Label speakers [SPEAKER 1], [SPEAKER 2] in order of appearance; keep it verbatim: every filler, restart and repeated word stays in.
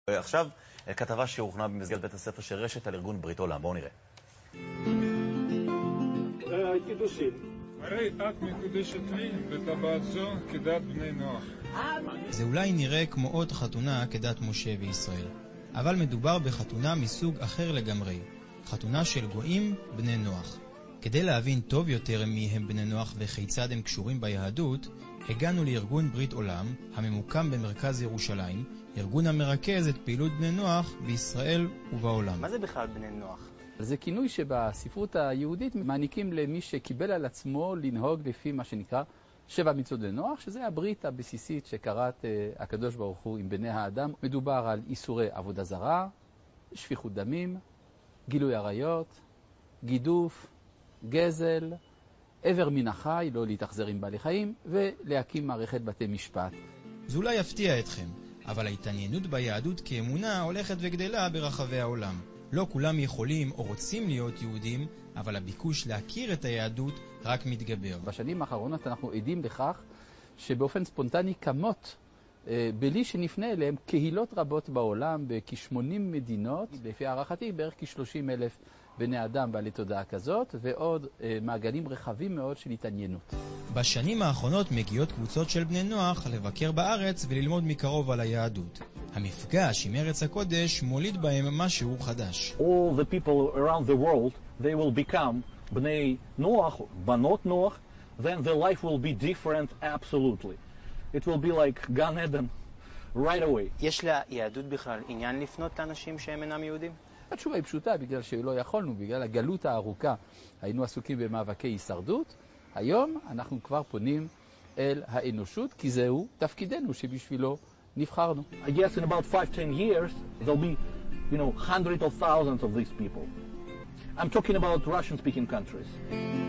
[SPEAKER 1] עכשיו, כתבה שהוכנה במסגרת בית הספר של רשת על ארגון ברית עולם. בואו נראה.
[SPEAKER 2] קידושים.
[SPEAKER 3] הרי את מקודשת לי בטבעת זו כדת בני נוח.
[SPEAKER 4] זה אולי נראה כמו עוד חתונה כדת משה וישראל, אבל מדובר בחתונה מסוג אחר לגמרי, חתונה של גויים בני נוח. כדי להבין טוב יותר מי הם בני נוח וכיצד הם קשורים ביהדות, הגענו לארגון ברית עולם, הממוקם במרכז ירושלים, ארגון המרכז את פעילות בני נוח בישראל ובעולם.
[SPEAKER 5] מה זה בכלל בני נוח?
[SPEAKER 6] זה כינוי שבספרות היהודית מעניקים למי שקיבל על עצמו לנהוג לפי מה שנקרא שבע מצוות בני נוח, שזה הברית הבסיסית שקראת uh, הקדוש ברוך הוא עם בני האדם. מדובר על איסורי עבודה זרה, שפיכות דמים, גילוי עריות, גידוף, גזל, עבר מן החי, לא להתאכזר עם בעלי חיים, ולהקים מערכת בתי משפט.
[SPEAKER 4] זה אולי יפתיע אתכם, אבל ההתעניינות ביהדות כאמונה הולכת וגדלה ברחבי העולם. לא כולם יכולים או רוצים להיות יהודים, אבל הביקוש להכיר את היהדות רק מתגבר.
[SPEAKER 6] בשנים האחרונות אנחנו עדים לכך שבאופן ספונטני קמות, אה, בלי שנפנה אליהם, קהילות רבות בעולם, בכ-שמונים מדינות, לפי הערכתי בערך כ-שלושים אלף בני אדם בעלי תודעה כזאת, ועוד אה, מעגלים רחבים מאוד של התעניינות.
[SPEAKER 4] בשנים האחרונות מגיעות קבוצות של בני נוח לבקר בארץ וללמוד מקרוב על היהדות. המפגש עם ארץ הקודש מוליד בהם משהו חדש.
[SPEAKER 2] All the people around the world, they will become בני נוח, בנות נוח, then their life will be different absolutely. It will be like Gan Eden right away.
[SPEAKER 5] יש ליהדות בכלל עניין לפנות לאנשים שהם אינם יהודים?
[SPEAKER 6] התשובה היא פשוטה, בגלל שלא יכולנו, בגלל הגלות הארוכה היינו עסוקים במאבקי הישרדות. היום אנחנו כבר פונים אל האנושות, כי זהו תפקידנו שבשבילו נבחרנו.
[SPEAKER 2] I guess in about five to ten years there'll be, you know, hundreds of thousands of these people. I'm talking about Russian-speaking countries.